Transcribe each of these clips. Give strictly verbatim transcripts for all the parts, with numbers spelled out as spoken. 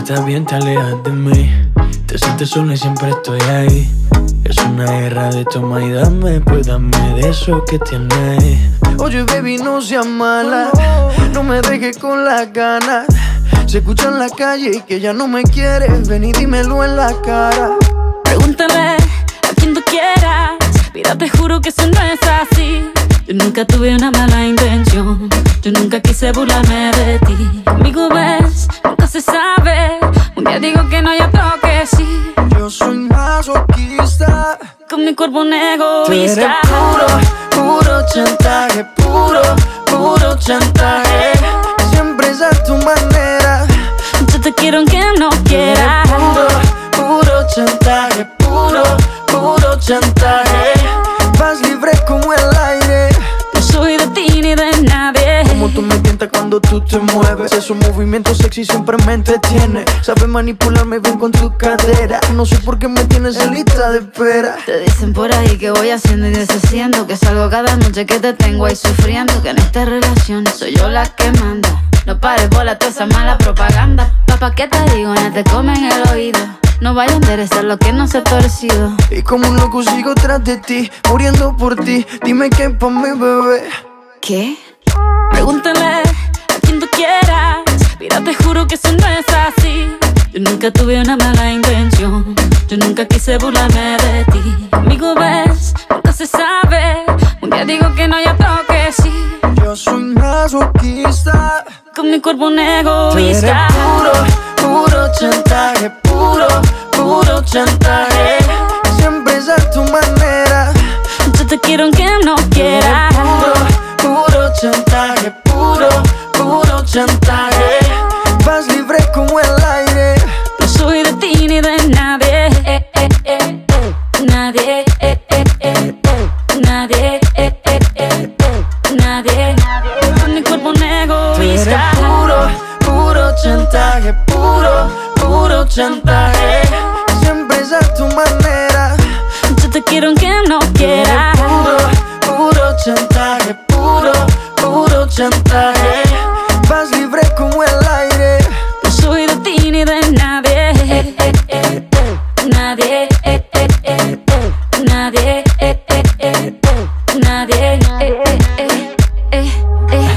estás bien, te alejas de mí. Te sientes sola y siempre estoy ahí. Es una guerra de toma y dame, pues dame de eso que tienes. Oye, baby, no seas mala, no me dejes con las ganas. Se escucha en la calle y que ya no me quieres. Ven y dímelo en la cara. Pregúntale a quien tú quieras. Mira, te juro que eso no es así. Yo nunca tuve una mala intención. Yo nunca quise burlarme de ti. Conmigo ves, nunca se sabe. Un día digo que no, y otro que sí. Yo soy masoquista. Con mi cuerpo un Tú eres egoísta. puro, puro chantaje. Puro, puro chantaje. Siempre es a tu manera. Yo te quiero aunque no Tú eres quieras. puro, puro chantaje. Puro, puro chantaje. Vas libre como el aire. No soy de ti ni de nadie. Como tú me tientas cuando tú te mueves. Esos movimientos sexy siempre me entretiene. Sabes manipularme bien con tu cadera. No sé por qué me tienes en lista de espera. Te dicen por ahí que voy haciendo y deshaciendo, que salgo cada noche que te tengo ahí sufriendo, que en esta relación soy yo la que manda. No pares bola toda esa mala propaganda. Papá, ¿qué te digo? No te comen el oído. No vaya a enderezar lo que no se ha torcido. Y como un loco sigo tras de ti, muriendo por ti. Dime qué pa' mi bebé. ¿Qué? Pregúntale a quien tú quieras. Mira, te juro que eso no es así. Yo nunca tuve una mala intención. Yo nunca quise burlarme de ti. Conmigo ves, nunca se sabe. Un día digo que no, y otro que sí. Yo soy masoquista. Con mi cuerpo un Tú eres egoísta. puro, puro chantaje. Puro, puro chantaje. Siempre es a tu manera. Yo te quiero aunque no Tú eres quieras. puro, puro chantaje. Puro, puro chantaje. Vas libre como el aire. No soy de ti ni de nadie. Eh, eh, eh, eh. Nadie. Eh, eh, eh, eh. Nadie. Eh, eh, eh, eh. Nadie. Con mi cuerpo un Tú eres egoísta. puro, puro chantaje. Puro, puro chantaje. Siempre es a tu manera. Yo te quiero aunque no Tú eres quieras. puro, puro chantaje. Puro, puro chantaje. Vas libre como el aire. No soy de ti ni de nadie. Eh, eh, eh, eh. Nadie. Eh, eh, eh, eh. Nadie. Eh, eh, eh, eh. Nadie. Eh, eh, eh, eh, eh.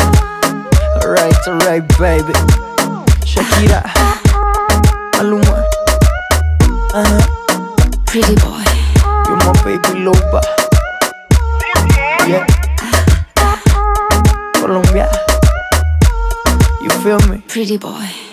Alright, alright, baby. Shakira, Maluma, uh-huh. Pretty boy. You're my baby loba. Yeah. Colombia. You feel me? Pretty boy.